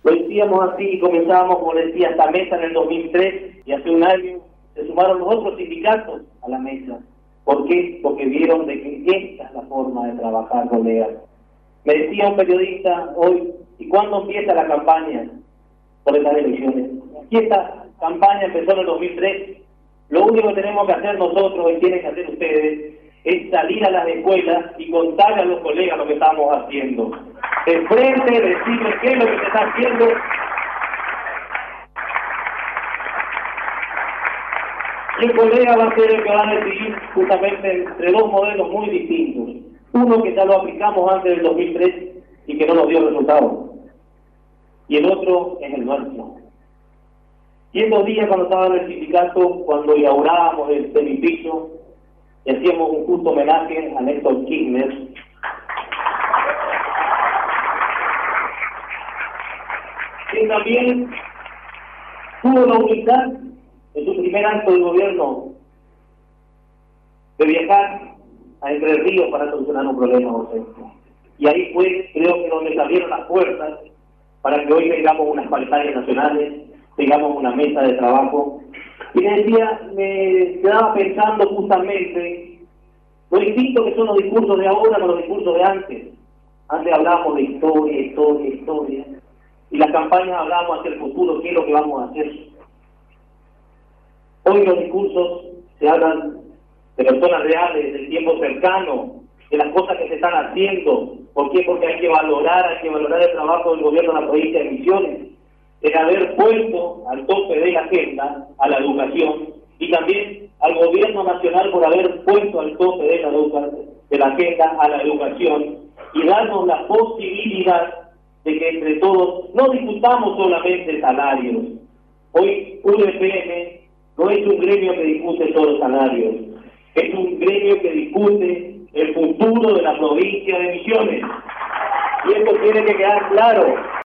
Lo decíamos así y comenzábamos, como decía, esta mesa en el 2003 y hace un año se sumaron los otros sindicatos a la mesa. ¿Por qué? Porque vieron de que esta es la forma de trabajar, colegas. Me decía un periodista hoy, ¿y cuándo empieza la campaña por estas elecciones? Aquí esta campaña empezó en el 2003. Lo único que tenemos que hacer nosotros y tienen que hacer ustedes es salir a las escuelas y contarle a los colegas lo que estamos haciendo. De frente, decirles qué es lo que se está haciendo. Y el colega va a ser el que va a decidir justamente entre dos modelos muy distintos. Uno que ya lo aplicamos antes del 2003 y que no nos dio resultados. Y el otro es el nuestro. Y estos días cuando estaba en el sindicato, cuando inaugurábamos el semipiso, y hacíamos un justo homenaje a Néstor Kirchner, que también tuvo la humildad en su primer acto de gobierno de viajar a Entre Ríos para solucionar un problema docente. Y ahí fue, creo que donde se abrieron las puertas para que hoy tengamos unas paritarias nacionales, tengamos una mesa de trabajo. Y me decía, me quedaba pensando justamente lo distinto que son los discursos de ahora con los discursos de antes. Antes hablábamos de historia, historia, historia. Y las campañas hablábamos hacia el futuro, qué es lo que vamos a hacer. Hoy los discursos se hablan de personas reales, del tiempo cercano, de las cosas que se están haciendo. ¿Por qué? Porque hay que valorar el trabajo del gobierno de la provincia de Misiones, de haber puesto al tope de la agenda a la educación, y también al gobierno nacional por haber puesto al tope de la agenda a la educación, y darnos la posibilidad de que entre todos no discutamos solamente salarios. Hoy UDPM no es un gremio que discute solo salarios, es un gremio que discute el futuro de la provincia de Misiones. Y esto tiene que quedar claro.